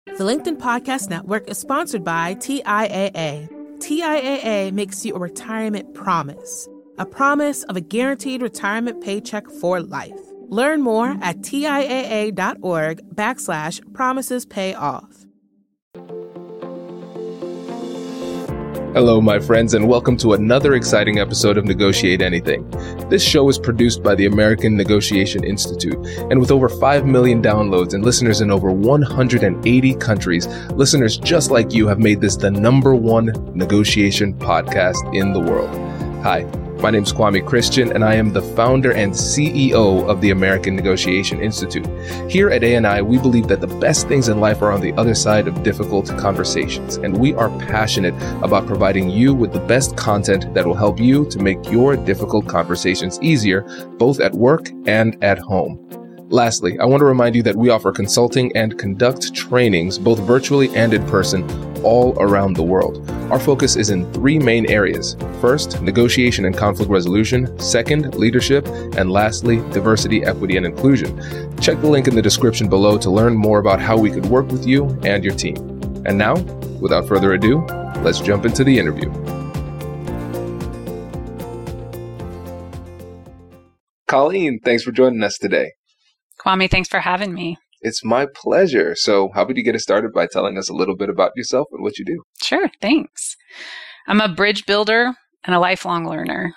The LinkedIn Podcast Network is sponsored by TIAA. TIAA makes you a retirement promise, a promise of a guaranteed retirement paycheck for life. Learn more at TIAA.org/promises pay off. Hello, my friends, and welcome to another exciting episode of Negotiate Anything. This show is produced by the American Negotiation Institute, and with over 5 million downloads and listeners in over 180 countries, listeners just like you have made this the #1 negotiation podcast in the world. Hi, my name is Kwame Christian, and I am the founder and CEO of the American Negotiation Institute. Here at ANI, we believe that the best things in life are on the other side of difficult conversations, and we are passionate about providing you with the best content that will help you to make your difficult conversations easier, both at work and at home. Lastly, I want to remind you that we offer consulting and conduct trainings, both virtually and in person, all around the world. Our focus is in 3 main areas. First, negotiation and conflict resolution. Second, leadership. And lastly, diversity, equity, and inclusion. Check the link in the description below to learn more about how we could work with you and your team. And now, without further ado, let's jump into the interview. Colleen, thanks for joining us today. Kwame, thanks for having me. It's my pleasure. So how about you get us started by telling us a little bit about yourself and what you do? Sure, thanks. I'm a bridge builder and a lifelong learner.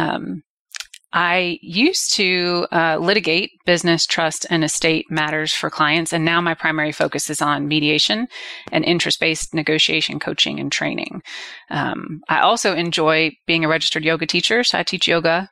I used to litigate business, trust, and estate matters for clients, and now my primary focus is on mediation and interest-based negotiation coaching and training. I also enjoy being a registered yoga teacher, so I teach yoga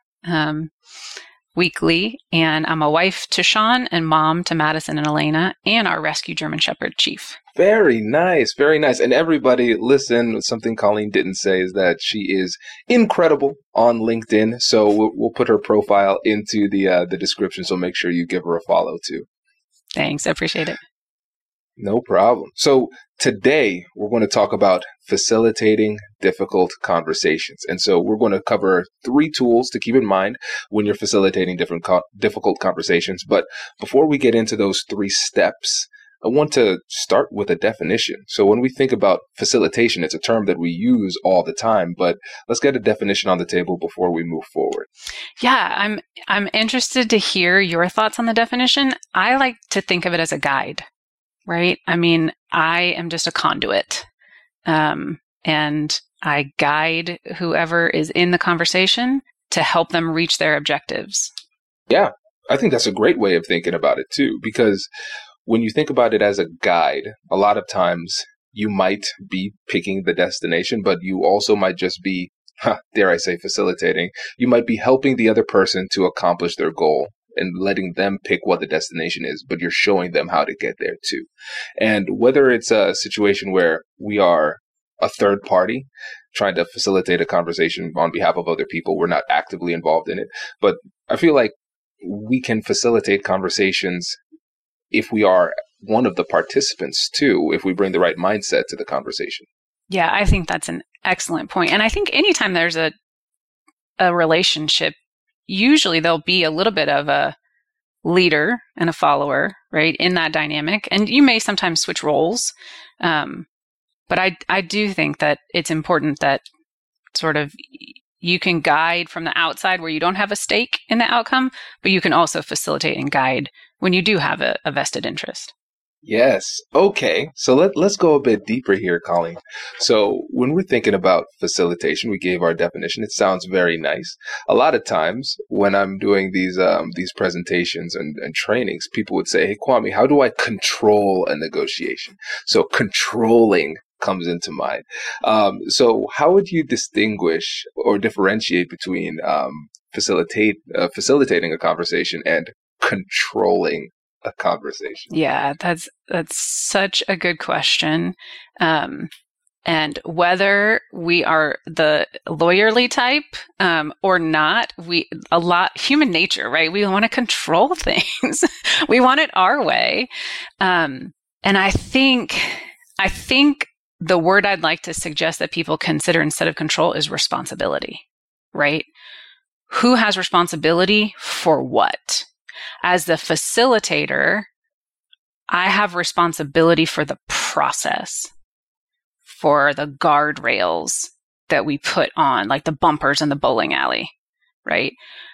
weekly, and I'm a wife to Sean and mom to Madison and Elena, and our rescue German Shepherd Chief. Very nice, very nice. And everybody, listen, something Colleen didn't say is that she is incredible on LinkedIn, so we'll put her profile into the description, so make sure you give her a follow too. Thanks, I appreciate it. No problem. So today we're going to talk about facilitating difficult conversations. And so we're going to cover 3 tools to keep in mind when you're facilitating difficult conversations. But before we get into those 3 steps, I want to start with a definition. So when we think about facilitation, it's a term that we use all the time, but let's get a definition on the table before we move forward. Yeah, I'm interested to hear your thoughts on the definition. I like to think of it as a guide. Right? I mean, I am just a conduit, and I guide whoever is in the conversation to help them reach their objectives. Yeah, I think that's a great way of thinking about it too, because when you think about it as a guide, a lot of times you might be picking the destination, but you also might just be, dare I say, facilitating. You might be helping the other person to accomplish their goal and letting them pick what the destination is, but you're showing them how to get there too. And whether it's a situation where we are a third party trying to facilitate a conversation on behalf of other people, we're not actively involved in it. But I feel like we can facilitate conversations if we are one of the participants too, if we bring the right mindset to the conversation. Yeah, I think that's an excellent point. And I think anytime there's a relationship, usually there'll be a little bit of a leader and a follower, right, in that dynamic. And you may sometimes switch roles. But I do think that it's important that sort of you can guide from the outside where you don't have a stake in the outcome, but you can also facilitate and guide when you do have a vested interest. Yes. Okay. So let's go a bit deeper here, Colleen. So when we're thinking about facilitation, we gave our definition. It sounds very nice. A lot of times when I'm doing these presentations and trainings, people would say, "Hey, Kwame, how do I control a negotiation?" So controlling comes into mind. So how would you distinguish or differentiate between facilitating a conversation and controlling a conversation? Yeah, that's such a good question. And whether we are the lawyerly type or not, human nature, right? We want to control things. We want it our way. And I think the word I'd like to suggest that people consider instead of control is responsibility, right? Who has responsibility for what? As the facilitator, I have responsibility for the process, for the guardrails that we put on, like the bumpers in the bowling alley, right?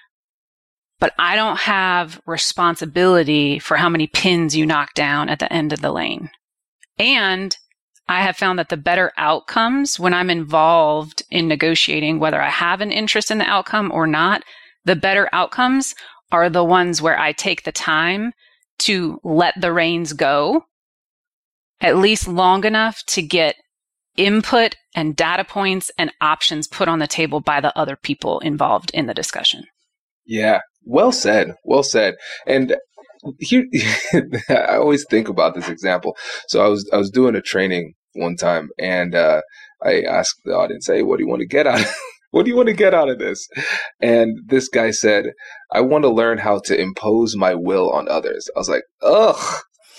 But I don't have responsibility for how many pins you knock down at the end of the lane. And I have found that the better outcomes when I'm involved in negotiating, whether I have an interest in the outcome or not, the better outcomes are the ones where I take the time to let the reins go, at least long enough to get input and data points and options put on the table by the other people involved in the discussion. Yeah, well said. Well said. And here, I always think about this example. So I was doing a training one time, and I asked the audience, "Hey, what do you want to get out of what do you want to get out of this?" And this guy said, "I want to learn how to impose my will on others." I was like, "Ugh.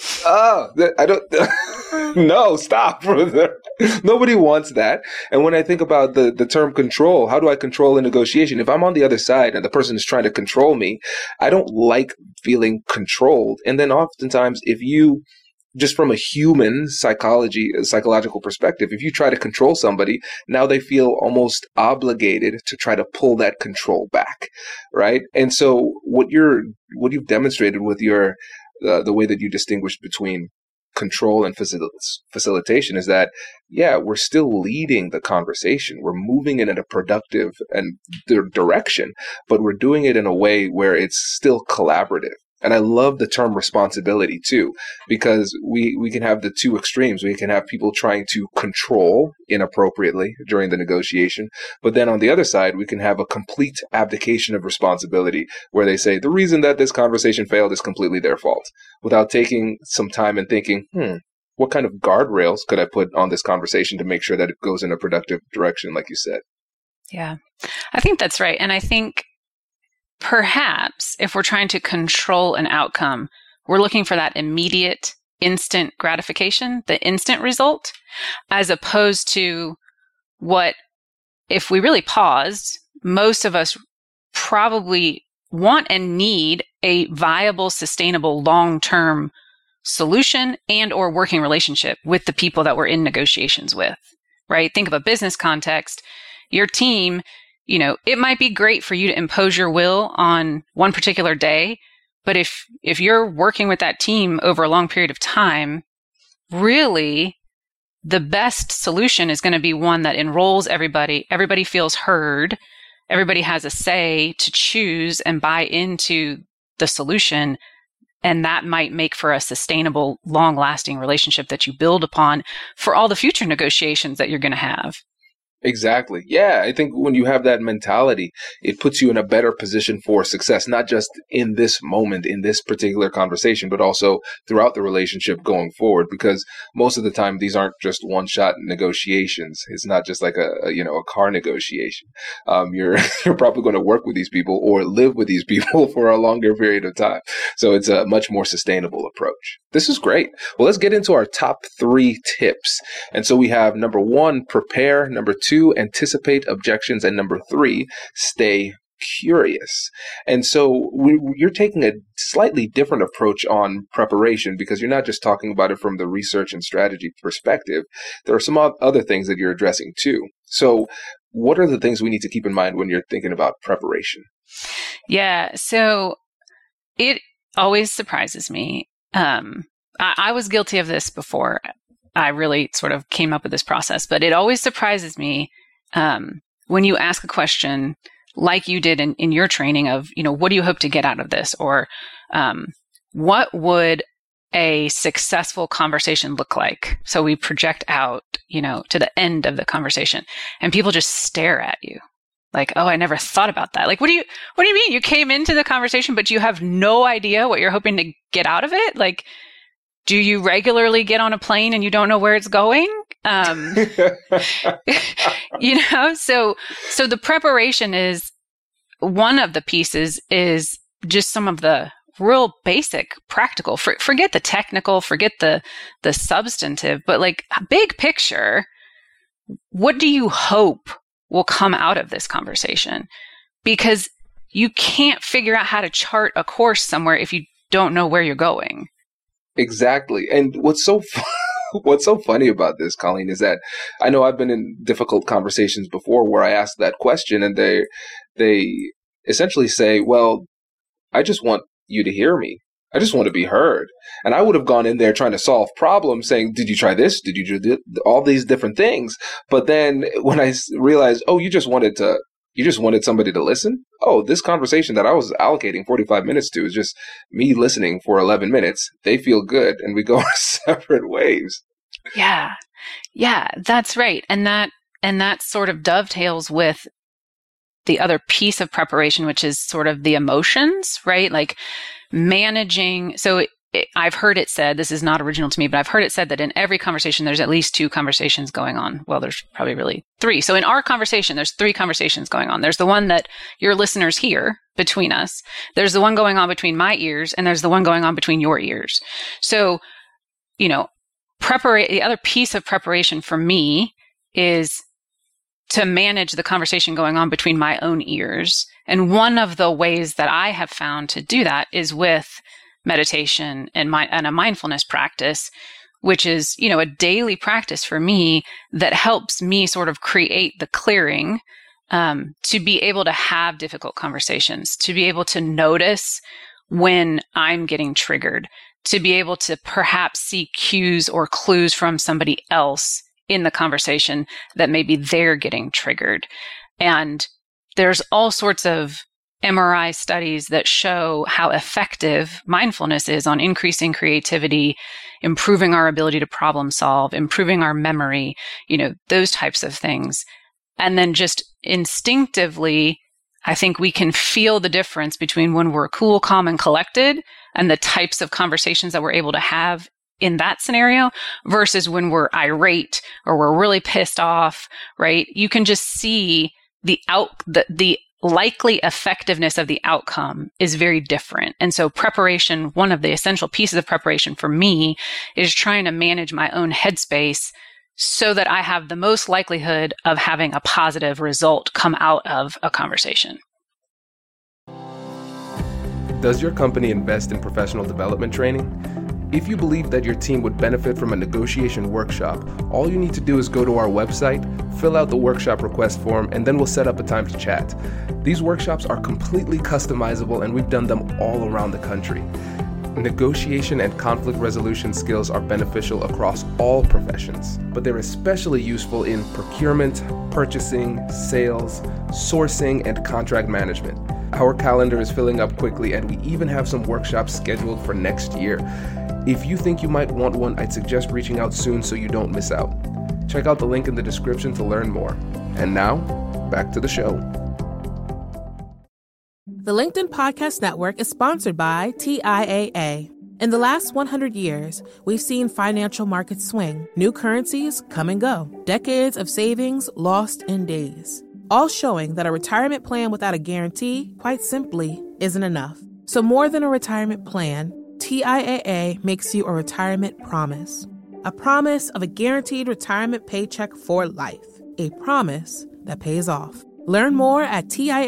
I don't, no, stop. Nobody wants that." And when I think about the term control, how do I control a negotiation? If I'm on the other side and the person is trying to control me, I don't like feeling controlled. And then oftentimes, if you, just from a human psychological perspective, if you try to control somebody, now they feel almost obligated to try to pull that control back, right? And so what you've demonstrated with your the way that you distinguish between control and facilitation is that, yeah, we're still leading the conversation. We're moving in a productive and direction, but we're doing it in a way where it's still collaborative. And I love the term responsibility too, because we can have the two extremes. We can have people trying to control inappropriately during the negotiation, but then on the other side, we can have a complete abdication of responsibility where they say the reason that this conversation failed is completely their fault, without taking some time and thinking, what kind of guardrails could I put on this conversation to make sure that it goes in a productive direction, like you said? Yeah, I think that's right. And I think perhaps if we're trying to control an outcome, we're looking for that immediate, instant gratification, the instant result, as opposed to what, if we really paused, most of us probably want and need a viable, sustainable, long-term solution and or working relationship with the people that we're in negotiations with, right? Think of a business context. Your team, it might be great for you to impose your will on one particular day, but if you're working with that team over a long period of time, really the best solution is going to be one that enrolls everybody. Everybody feels heard. Everybody has a say to choose and buy into the solution. And that might make for a sustainable, long-lasting relationship that you build upon for all the future negotiations that you're going to have. Exactly. Yeah, I think when you have that mentality, it puts you in a better position for success, not just in this moment, in this particular conversation, but also throughout the relationship going forward. Because most of the time, these aren't just one-shot negotiations. It's not just like a car negotiation. You're probably going to work with these people or live with these people for a longer period of time. So it's a much more sustainable approach. This is great. Well, let's get into our top 3 tips. And so we have number 1, prepare. Number 2, anticipate objections. And number 3, stay curious. And so you're taking a slightly different approach on preparation, because you're not just talking about it from the research and strategy perspective. There are some other things that you're addressing too. So what are the things we need to keep in mind when you're thinking about preparation? Yeah. So it always surprises me. I was guilty of this before I really sort of came up with this process, but it always surprises me when you ask a question like you did in your training of, what do you hope to get out of this? Or what would a successful conversation look like? So we project out, to the end of the conversation, and people just stare at you like, oh, I never thought about that. Like, what do you mean? You came into the conversation, but you have no idea what you're hoping to get out of it? Like, do you regularly get on a plane and you don't know where it's going? So the preparation is one of the pieces, is just some of the real basic practical, forget the technical, forget the substantive, but like big picture, what do you hope will come out of this conversation? Because you can't figure out how to chart a course somewhere if you don't know where you're going. Exactly. And what's so funny about this, Colleen, is that I know I've been in difficult conversations before where I ask that question and they essentially say, well, I just want you to hear me. I just want to be heard. And I would have gone in there trying to solve problems saying, did you try this? Did you do all these different things? But then when I realized, oh, you just wanted somebody to listen? Oh, this conversation that I was allocating 45 minutes to is just me listening for 11 minutes. They feel good and we go our separate ways. Yeah. Yeah, that's right. And that sort of dovetails with the other piece of preparation, which is sort of the emotions, right? Like managing. So I've heard it said, this is not original to me, but I've heard it said that in every conversation, there's at least 2 conversations going on. Well, there's probably really 3. So in our conversation, there's 3 conversations going on. There's the one that your listeners hear between us. There's the one going on between my ears, and there's the one going on between your ears. So, the other piece of preparation for me is to manage the conversation going on between my own ears. And one of the ways that I have found to do that is with meditation and a mindfulness practice, which is, a daily practice for me that helps me sort of create the clearing to be able to have difficult conversations, to be able to notice when I'm getting triggered, to be able to perhaps see cues or clues from somebody else in the conversation that maybe they're getting triggered. And there's all sorts of MRI studies that show how effective mindfulness is on increasing creativity, improving our ability to problem solve, improving our memory, those types of things. And then just instinctively, I think we can feel the difference between when we're cool, calm, and collected and the types of conversations that we're able to have in that scenario versus when we're irate or we're really pissed off, right? You can just see the likely effectiveness of the outcome is very different. And so preparation, one of the essential pieces of preparation for me is trying to manage my own headspace so that I have the most likelihood of having a positive result come out of a conversation. Does your company invest in professional development training? If you believe that your team would benefit from a negotiation workshop, all you need to do is go to our website, fill out the workshop request form, and then we'll set up a time to chat. These workshops are completely customizable, and we've done them all around the country. Negotiation and conflict resolution skills are beneficial across all professions, but they're especially useful in procurement, purchasing, sales, sourcing, and contract management. Our calendar is filling up quickly, and we even have some workshops scheduled for next year. If you think you might want one, I'd suggest reaching out soon so you don't miss out. Check out the link in the description to learn more. And now, back to the show. The LinkedIn Podcast Network is sponsored by TIAA. In the last 100 years, we've seen financial markets swing, new currencies come and go, decades of savings lost in days, all showing that a retirement plan without a guarantee, quite simply, isn't enough. So more than a retirement plan, TIAA makes you a retirement promise. A promise of a guaranteed retirement paycheck for life. A promise that pays off. Learn more at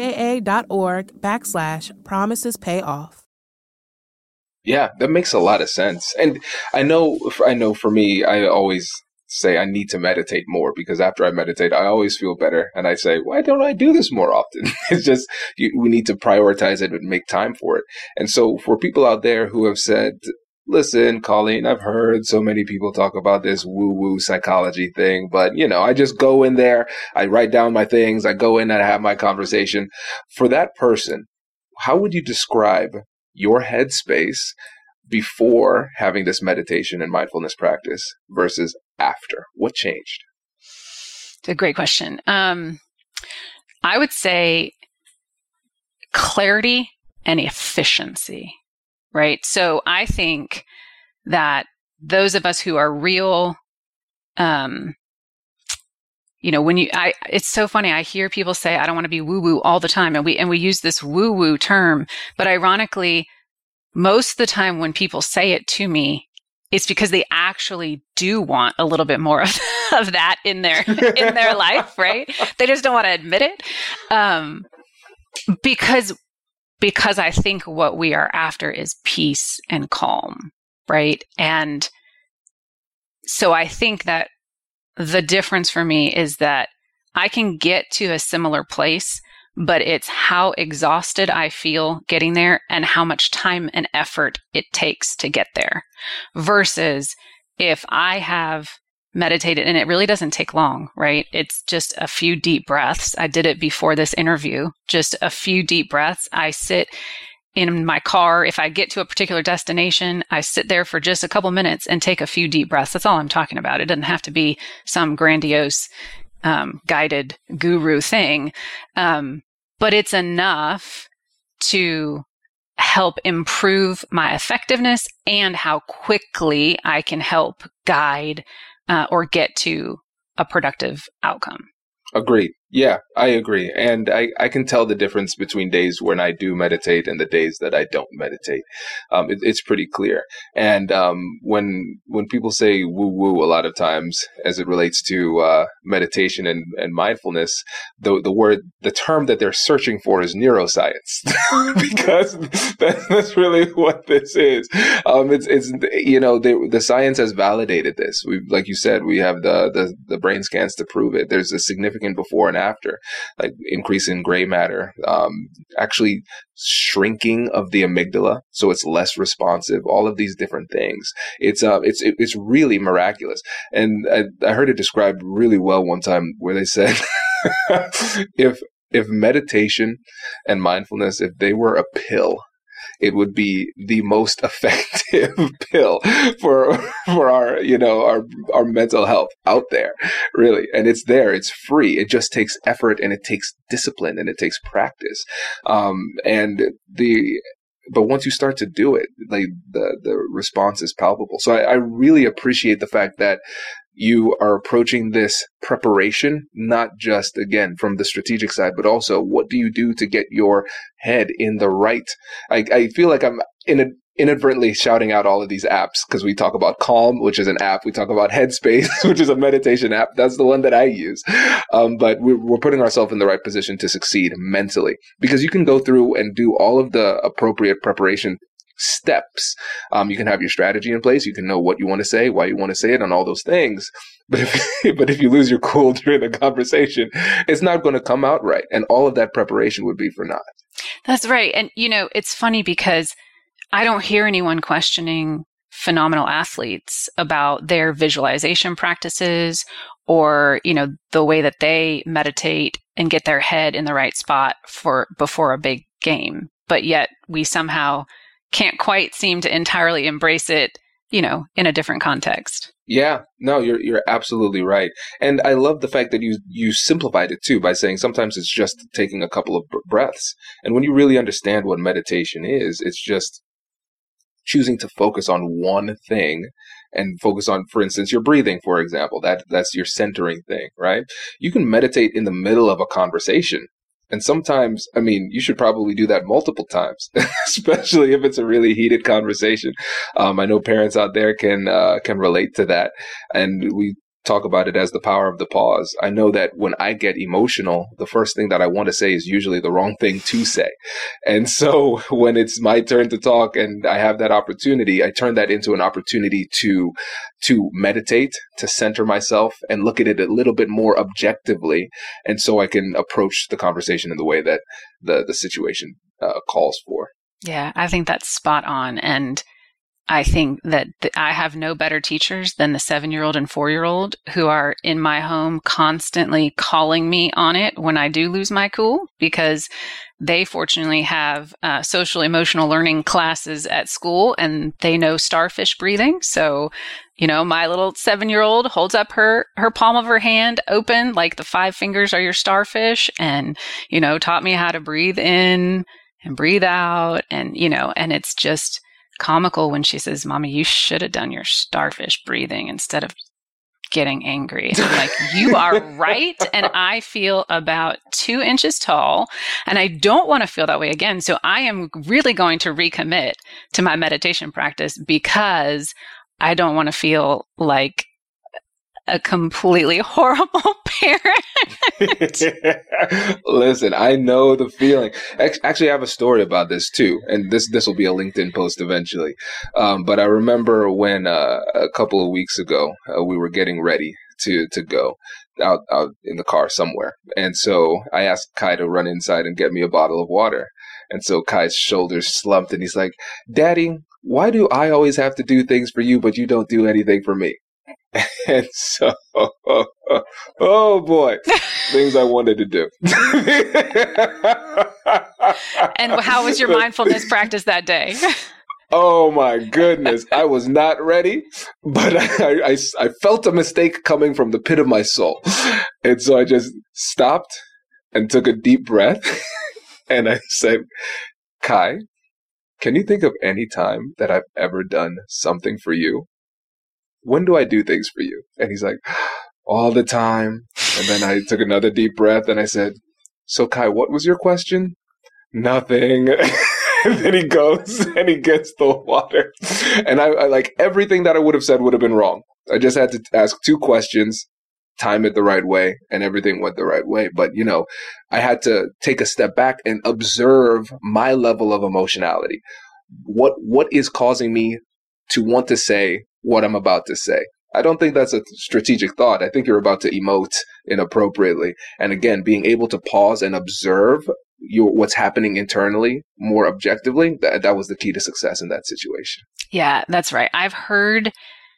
TIAA.org/promisespayoff. Yeah, that makes a lot of sense. And I know for me, I always say I need to meditate more because after I meditate, I always feel better. And I say, why don't I do this more often? It's just, we need to prioritize it and make time for it. And so for people out there who have said, listen, Colleen, I've heard so many people talk about this woo-woo psychology thing, but, I just go in there, I write down my things, I go in and I have my conversation. For that person, how would you describe your headspace before having this meditation and mindfulness practice versus after? What changed? It's a great question. I would say clarity and efficiency. Right. So I think that those of us who are real, it's so funny. I hear people say, I don't want to be woo woo all the time. And we use this woo woo term, but ironically, most of the time when people say it to me, it's because they actually do want a little bit more of that in their life. Right. They just don't want to admit it. Because I think what we are after is peace and calm. right? And so I think that the difference for me is that I can get to a similar place, but it's how exhausted I feel getting there and how much time and effort it takes to get there. Versus if I have meditated, and it really doesn't take long, right? It's just a few deep breaths. I did it before this interview, just a few deep breaths. I sit in my car. If I get to a particular destination, I sit there for just a couple minutes and take a few deep breaths. That's all I'm talking about. It doesn't have to be some grandiose guided guru thing. But it's enough to help improve my effectiveness and how quickly I can help guide or get to a productive outcome. Agreed. Yeah, I agree. And I can tell the difference between days when I do meditate and the days that I don't meditate. It's pretty clear. And when people say woo-woo a lot of times as it relates to meditation and mindfulness, the term that they're searching for is neuroscience, because that's really what this is. It's the science has validated this. Like you said, we have the brain scans to prove it. There's a significant before and after, like increase in gray matter, actually shrinking of the amygdala, so it's less responsive. All of these different things. It's really miraculous. And I heard it described really well one time, where they said, if meditation and mindfulness, if they were a pill, it would be the most effective pill for our our mental health out there, really. And it's there, it's free. It just takes effort, and it takes discipline, and it takes practice. But once you start to do it, like the response is palpable. So I really appreciate the fact that you are approaching this preparation, not just, again, from the strategic side, but also what do you do to get your head in the right. I feel like I'm inadvertently shouting out all of these apps, because we talk about Calm, which is an app. We talk about Headspace, which is a meditation app. That's the one that I use. But we're putting ourselves in the right position to succeed mentally, because you can go through and do all of the appropriate preparation steps. You can have your strategy in place. You can know what you want to say, why you want to say it, and all those things. But if you lose your cool during the conversation, it's not going to come out right. And all of that preparation would be for naught. That's right. And, it's funny because I don't hear anyone questioning phenomenal athletes about their visualization practices or, the way that they meditate and get their head in the right spot before a big game. But yet we somehow can't quite seem to entirely embrace it, in a different context. Yeah, no, you're absolutely right. And I love the fact that you simplified it too by saying sometimes it's just taking a couple of breaths. And when you really understand what meditation is, it's just choosing to focus on one thing and focus on, for instance, your breathing, for example. That's your centering thing, right? You can meditate in the middle of a conversation. And sometimes, you should probably do that multiple times, especially if it's a really heated conversation. I know parents out there can relate to that. And we talk about it as the power of the pause. I know that when I get emotional, the first thing that I want to say is usually the wrong thing to say. And so when it's my turn to talk and I have that opportunity, I turn that into an opportunity to meditate, to center myself and look at it a little bit more objectively. And so I can approach the conversation in the way that the situation calls for. Yeah, I think that's spot on. And I think that I have no better teachers than the 7-year-old and 4-year-old who are in my home constantly calling me on it when I do lose my cool, because they fortunately have social emotional learning classes at school and they know starfish breathing. So, my little 7-year-old holds up her palm of her hand open, like the 5 fingers are your starfish, and, taught me how to breathe in and breathe out. And, and it's just comical when she says, "Mommy, you should have done your starfish breathing instead of getting angry." And I'm like, you are right. And I feel about 2 inches tall and I don't want to feel that way again. So I am really going to recommit to my meditation practice because I don't want to feel like a completely horrible parent. Listen, I know the feeling. Actually, I have a story about this too, and this will be a LinkedIn post eventually. But I remember when a couple of weeks ago we were getting ready to go out in the car somewhere, and so I asked Kai to run inside and get me a bottle of water. And so Kai's shoulders slumped, and he's like, "Daddy, why do I always have to do things for you, but you don't do anything for me?" And so, oh boy, things I wanted to do. And how was your mindfulness practice that day? Oh my goodness. I was not ready, but I felt a mistake coming from the pit of my soul. And so I just stopped and took a deep breath. And I said, "Kai, can you think of any time that I've ever done something for you? When do I do things for you?" And he's like, "All the time." And then I took another deep breath and I said, "So Kai, what was your question?" "Nothing." And then he goes and he gets the water. And I like everything that I would have said would have been wrong. I just had to ask 2 questions, time it the right way, and everything went the right way. But, I had to take a step back and observe my level of emotionality. What is causing me to want to say what I'm about to say? I don't think that's a strategic thought. I think you're about to emote inappropriately. And again, being able to pause and observe what's happening internally more objectively, that was the key to success in that situation. Yeah, that's right. I've heard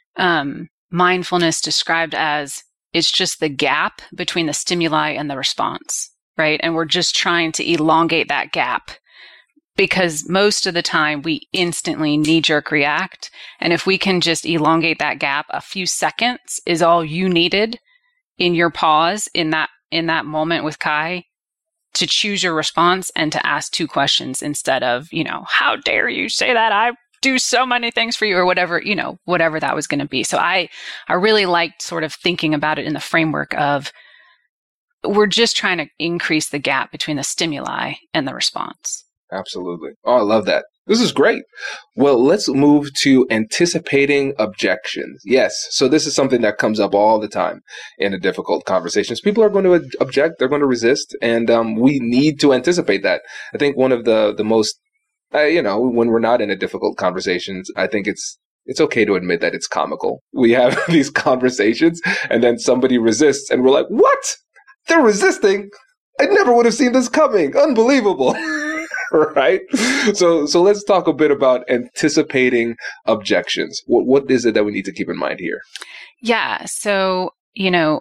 mindfulness described as it's just the gap between the stimuli and the response, right? And we're just trying to elongate that gap because most of the time we instantly knee-jerk react. And if we can just elongate that gap, a few seconds is all you needed in your pause in that moment with Kai to choose your response and to ask 2 questions instead of, how dare you say that? I do so many things for you, or whatever, whatever that was going to be. So I really liked sort of thinking about it in the framework of we're just trying to increase the gap between the stimuli and the response. Absolutely. Oh, I love that. This is great. Well, let's move to anticipating objections. Yes. So this is something that comes up all the time in a difficult conversations. People are going to object. They're going to resist. And we need to anticipate that. I think one of the most, when we're not in a difficult conversations, I think it's okay to admit that it's comical. We have these conversations and then somebody resists and we're like, what? They're resisting? I never would have seen this coming. Unbelievable. Right? So let's talk a bit about anticipating objections. What is it that we need to keep in mind here? Yeah. So, the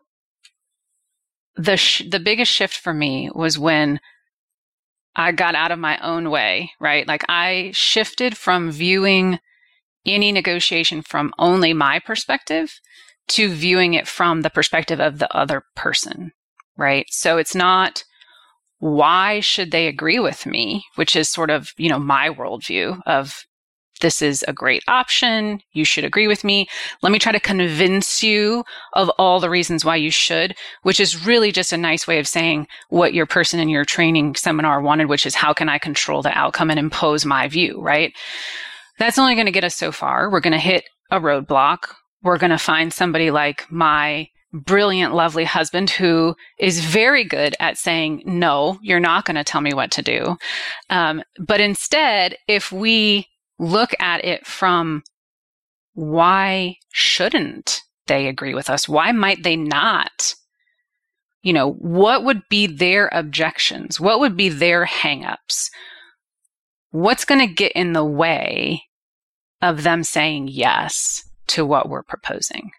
biggest shift for me was when I got out of my own way, right? Like I shifted from viewing any negotiation from only my perspective to viewing it from the perspective of the other person, right? So it's not, why should they agree with me? Which is sort of, my worldview of this is a great option. You should agree with me. Let me try to convince you of all the reasons why you should, which is really just a nice way of saying what your person in your training seminar wanted, which is how can I control the outcome and impose my view, right? That's only going to get us so far. We're going to hit a roadblock. We're going to find somebody like my brilliant, lovely husband who is very good at saying, no, you're not going to tell me what to do. But instead, if we look at it from why shouldn't they agree with us? Why might they not? What would be their objections? What would be their hangups? What's going to get in the way of them saying yes to what we're proposing?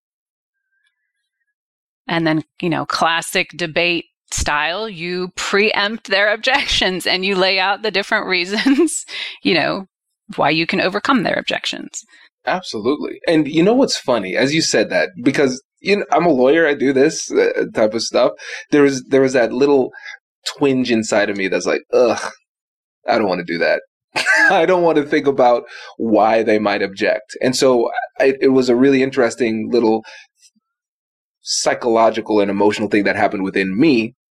And then, classic debate style, you preempt their objections and you lay out the different reasons, why you can overcome their objections. Absolutely. And what's funny, as you said that, because I'm a lawyer, I do this type of stuff. There was that little twinge inside of me that's like, ugh, I don't want to do that. I don't want to think about why they might object. And so it was a really interesting little psychological and emotional thing that happened within me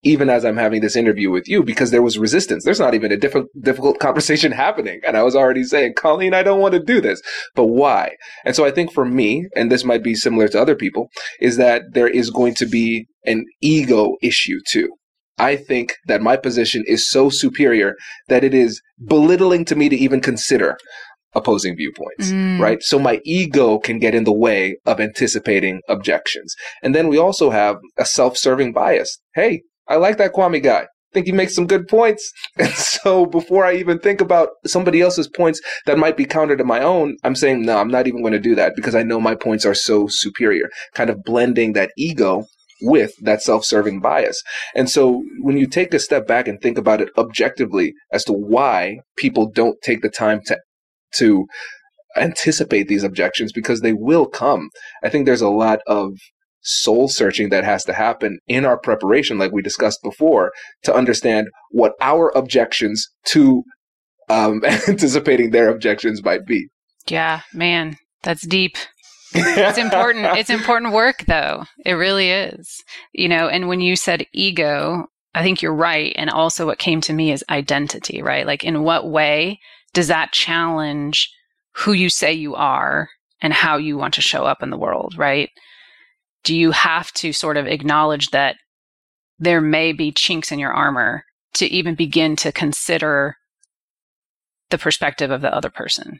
even as I'm having this interview with you, because there was resistance. There's not even a difficult conversation happening. And I was already saying, Colleen, I don't want to do this. But why? And so I think for me, and this might be similar to other people, is that there is going to be an ego issue too. I think that my position is so superior that it is belittling to me to even consider opposing viewpoints, right? So my ego can get in the way of anticipating objections. And then we also have a self-serving bias. Hey, I like that Kwame guy. I think he makes some good points. And so before I even think about somebody else's points that might be counter to my own, I'm saying, no, I'm not even going to do that because I know my points are so superior, kind of blending that ego with that self-serving bias. And so when you take a step back and think about it objectively as to why people don't take the time to anticipate these objections, because they will come, I think there's a lot of soul searching that has to happen in our preparation, like we discussed before, to understand what our objections to anticipating their objections might be. Yeah, man, that's deep. It's important. It's important work, though. It really is. And when you said ego, I think you're right. And also what came to me is identity, right? Like, in what way does that challenge who you say you are and how you want to show up in the world, right? Do you have to sort of acknowledge that there may be chinks in your armor to even begin to consider the perspective of the other person?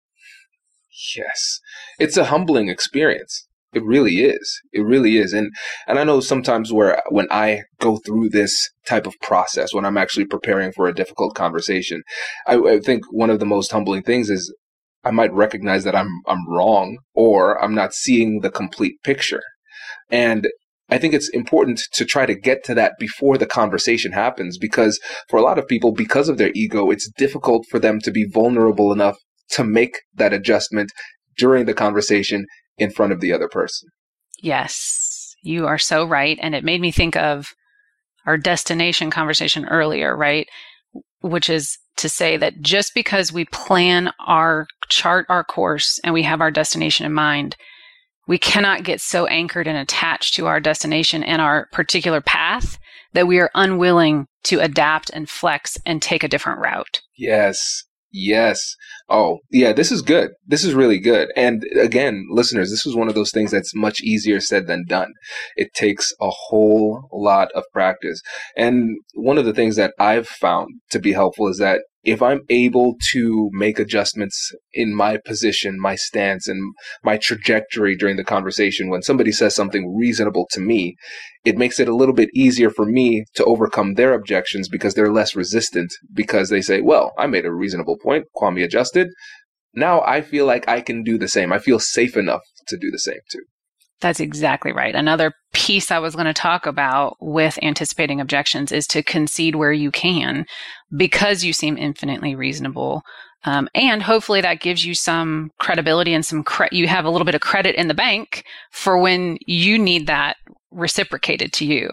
Yes. It's a humbling experience. It really is. It really is. And I know sometimes when I go through this type of process, when I'm actually preparing for a difficult conversation, I think one of the most humbling things is I might recognize that I'm wrong, or I'm not seeing the complete picture. And I think it's important to try to get to that before the conversation happens, because for a lot of people, because of their ego, it's difficult for them to be vulnerable enough to make that adjustment during the conversation in front of the other person. Yes, you are so right. And it made me think of our destination conversation earlier, right? Which is to say that just because we plan our chart, our course, and we have our destination in mind, we cannot get so anchored and attached to our destination and our particular path that we are unwilling to adapt and flex and take a different route. Yes. Yes. Oh, yeah, this is good. This is really good. And again, listeners, this is one of those things that's much easier said than done. It takes a whole lot of practice. And one of the things that I've found to be helpful is that if I'm able to make adjustments in my position, my stance, and my trajectory during the conversation, when somebody says something reasonable to me, it makes it a little bit easier for me to overcome their objections because they're less resistant, because they say, well, I made a reasonable point. Kwame adjusted. Now I feel like I can do the same. I feel safe enough to do the same too. That's exactly right. Another piece I was going to talk about with anticipating objections is to concede where you can, because you seem infinitely reasonable. And hopefully that gives you some credibility and you have a little bit of credit in the bank for when you need that reciprocated to you.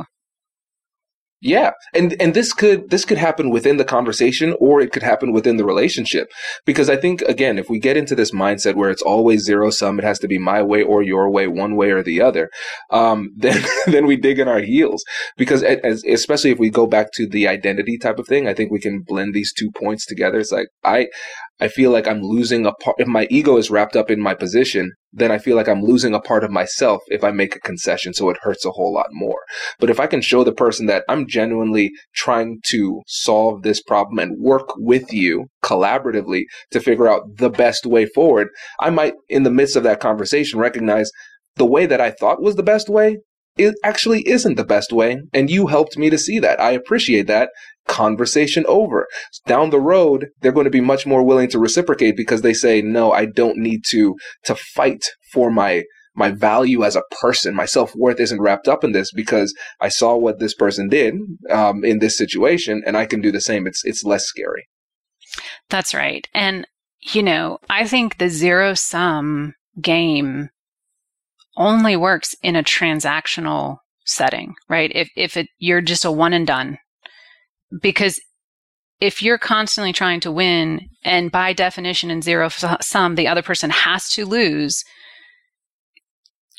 Yeah. And this could happen within the conversation, or it could happen within the relationship. Because I think, again, if we get into this mindset where it's always zero sum, it has to be my way or your way, one way or the other, then we dig in our heels. Because especially if we go back to the identity type of thing, I think we can blend these 2 points together. It's like, I feel like I'm losing a part. If my ego is wrapped up in my position, then I feel like I'm losing a part of myself if I make a concession. So it hurts a whole lot more. But if I can show the person that I'm genuinely trying to solve this problem and work with you collaboratively to figure out the best way forward, I might, in the midst of that conversation, recognize the way that I thought was the best way, it actually isn't the best way. And you helped me to see that. I appreciate that. Conversation over. Down the road, they're going to be much more willing to reciprocate because they say, no, I don't need to fight for my value as a person. My self-worth isn't wrapped up in this because I saw what this person did in this situation, and I can do the same. It's less scary. That's right. And, I think the zero-sum game only works in a transactional setting, right? If you're just a one and done. Because if you're constantly trying to win, and by definition in zero sum, the other person has to lose,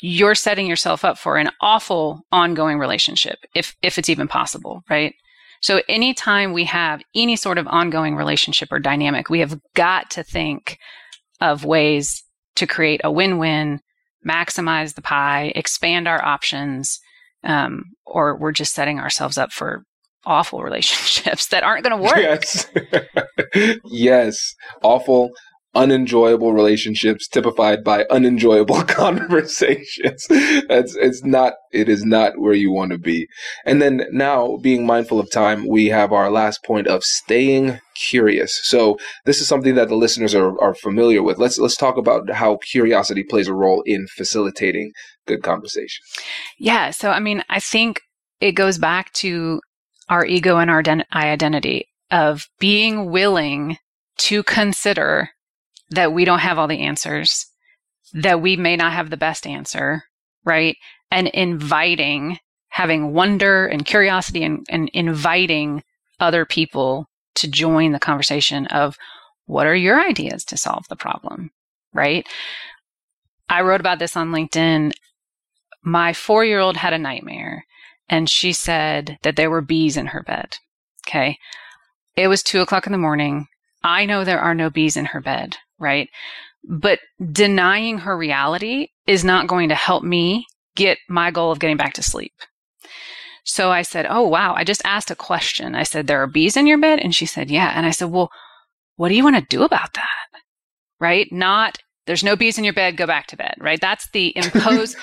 you're setting yourself up for an awful ongoing relationship, if it's even possible, right? So anytime we have any sort of ongoing relationship or dynamic, we have got to think of ways to create a win-win, maximize the pie, expand our options, or we're just setting ourselves up for awful relationships that aren't going to work. Yes. Yes. Awful, unenjoyable relationships typified by unenjoyable conversations. It is not where you want to be. And then now, being mindful of time, we have our last point of staying curious. So this is something that the listeners are familiar with. Let's talk about how curiosity plays a role in facilitating good conversation. Yeah. So, I think it goes back to our ego and our identity of being willing to consider that we don't have all the answers, that we may not have the best answer, right? And having wonder and curiosity and inviting other people to join the conversation of what are your ideas to solve the problem, right? I wrote about this on LinkedIn. My 4-year-old had a nightmare, and she said that there were bees in her bed. Okay. It was 2:00 in the morning. I know there are no bees in her bed, right? But denying her reality is not going to help me get my goal of getting back to sleep. So I said, oh, wow. I just asked a question. I said, there are bees in your bed? And she said, yeah. And I said, well, what do you want to do about that? Right? Not, there's no bees in your bed, go back to bed, right? That's the impose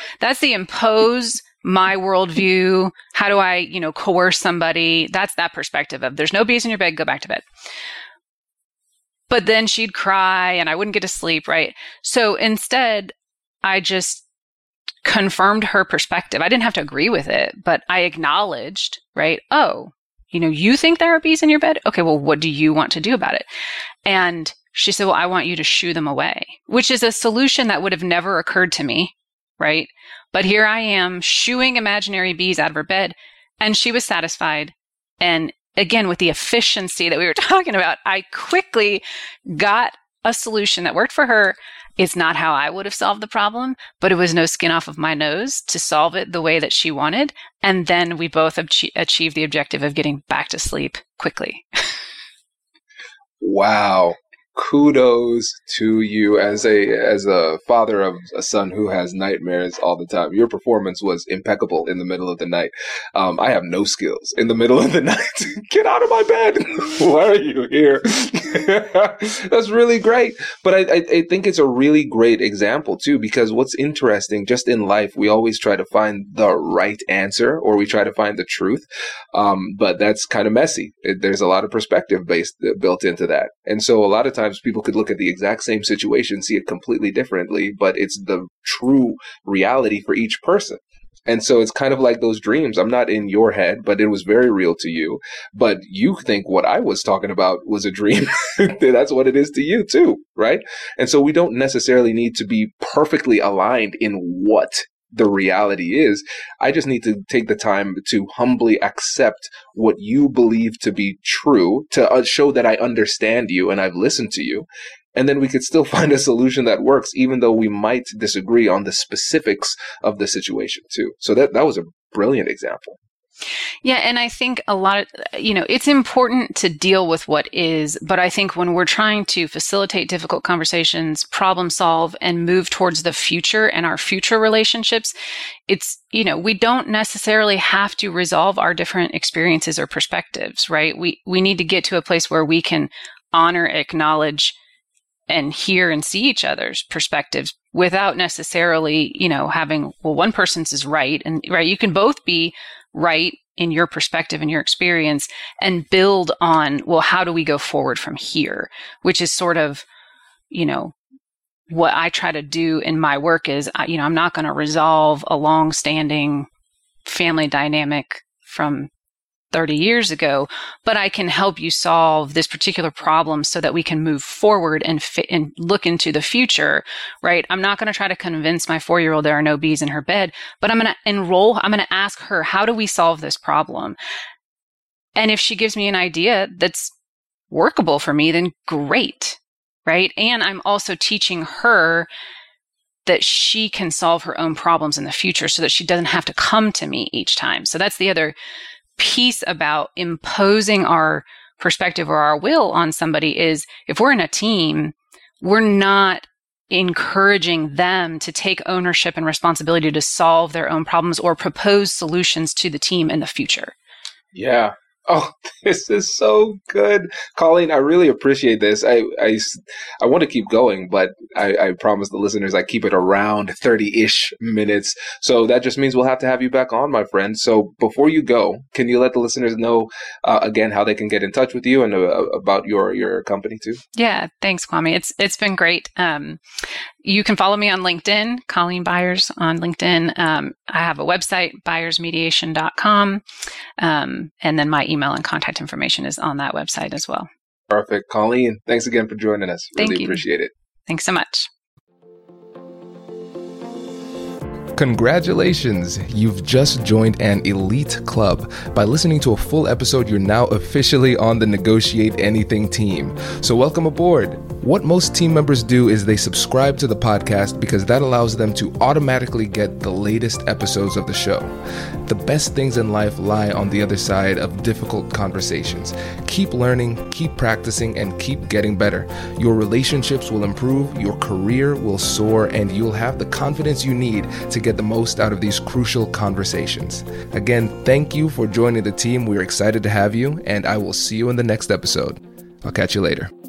my worldview. How do I, coerce somebody? That's that perspective of there's no bees in your bed, go back to bed. But then she'd cry and I wouldn't get to sleep, right? So instead, I just confirmed her perspective. I didn't have to agree with it, but I acknowledged, right? Oh, you think there are bees in your bed? Okay, well, what do you want to do about it? And she said, well, I want you to shoo them away, which is a solution that would have never occurred to me, right? But here I am shooing imaginary bees out of her bed, and she was satisfied. And again, with the efficiency that we were talking about, I quickly got a solution that worked for her. It's not how I would have solved the problem, but it was no skin off of my nose to solve it the way that she wanted. And then we both achieved the objective of getting back to sleep quickly. Wow. Kudos to you as a father of a son who has nightmares all the time. Your performance was impeccable in the middle of the night. I have no skills in the middle of the night. Get out of my bed. Why are you here? That's really great. But I think it's a really great example too, because what's interesting just in life, we always try to find the right answer or we try to find the truth. But that's kind of messy. There's a lot of perspective built into that. And so a lot of times people could look at the exact same situation, see it completely differently, but it's the true reality for each person. And so it's kind of like those dreams. I'm not in your head, but it was very real to you. But you think what I was talking about was a dream. That's what it is to you too, right? And so we don't necessarily need to be perfectly aligned in what the reality is. I just need to take the time to humbly accept what you believe to be true, to show that I understand you and I've listened to you. And then we could still find a solution that works, even though we might disagree on the specifics of the situation too. So that was a brilliant example. Yeah. And I think a lot of, it's important to deal with what is, but I think when we're trying to facilitate difficult conversations, problem solve, and move towards the future and our future relationships, it's, we don't necessarily have to resolve our different experiences or perspectives, right? We need to get to a place where we can honor, acknowledge, and hear and see each other's perspectives without necessarily, having, well, one person's is right. And right, you can both be right in your perspective and your experience and build on, well, how do we go forward from here? Which is sort of, what I try to do in my work is, I'm not going to resolve a long-standing family dynamic from 30 years ago, but I can help you solve this particular problem so that we can move forward and look into the future, right? I'm not going to try to convince my 4-year-old there are no bees in her bed, but I'm going to ask her, how do we solve this problem? And if she gives me an idea that's workable for me, then great, right? And I'm also teaching her that she can solve her own problems in the future so that she doesn't have to come to me each time. So that's the other piece about imposing our perspective or our will on somebody is if we're in a team, we're not encouraging them to take ownership and responsibility to solve their own problems or propose solutions to the team in the future. Yeah. Oh, this is so good. Colleen, I really appreciate this. I want to keep going, but I promise the listeners I keep it around 30-ish minutes. So that just means we'll have to have you back on, my friend. So before you go, can you let the listeners know, again, how they can get in touch with you and about your company too? Yeah, thanks, Kwame. It's been great. You can follow me on LinkedIn, Colleen Byers on LinkedIn. I have a website, byersmediation.com. And then my email and contact information is on that website as well. Perfect. Colleen, thanks again for joining us. Really appreciate it. Thanks so much. Congratulations! You've just joined an elite club. By listening to a full episode, you're now officially on the Negotiate Anything team. So welcome aboard. What most team members do is they subscribe to the podcast because that allows them to automatically get the latest episodes of the show. The best things in life lie on the other side of difficult conversations. Keep learning, keep practicing, and keep getting better. Your relationships will improve, your career will soar, and you'll have the confidence you need to get the most out of these crucial conversations. Again, thank you for joining the team. We're excited to have you, and I will see you in the next episode. I'll catch you later.